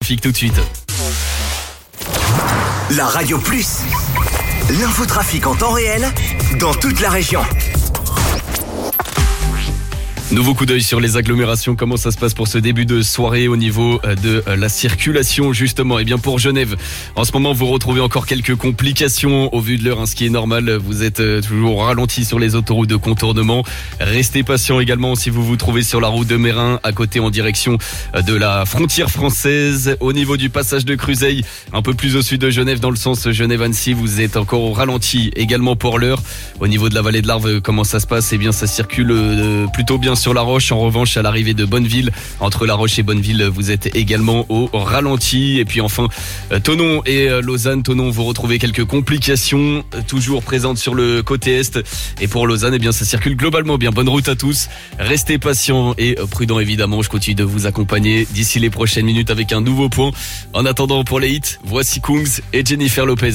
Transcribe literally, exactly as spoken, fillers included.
Trafic tout de suite. La Radio Plus, l'infotrafic en temps réel dans toute la région. Nouveau coup d'œil sur les agglomérations, comment ça se passe pour ce début de soirée au niveau de la circulation justement. Et bien pour Genève, en ce moment vous retrouvez encore quelques complications au vu de l'heure, hein, ce qui est normal, vous êtes toujours ralenti sur les autoroutes de contournement. Restez patient également si vous vous trouvez sur la route de Mérin, à côté en direction de la frontière française. Au niveau du passage de Cruzeil, un peu plus au sud de Genève, dans le sens Genève-Annecy, vous êtes encore au ralenti également pour l'heure. Au niveau de la vallée de l'Arve, comment ça se passe? Eh bien ça circule euh, plutôt bien sur La Roche. En revanche, à l'arrivée de Bonneville, entre La Roche et Bonneville, vous êtes également au ralenti. Et puis enfin, Thonon et Lausanne. Thonon, vous retrouvez quelques complications toujours présentes sur le côté est. Et pour Lausanne, eh bien, ça circule globalement bien. Bonne route à tous. Restez patients et prudents évidemment. Je continue de vous accompagner d'ici les prochaines minutes avec un nouveau point. En attendant, pour les hits, voici Kungs et Jennifer Lopez.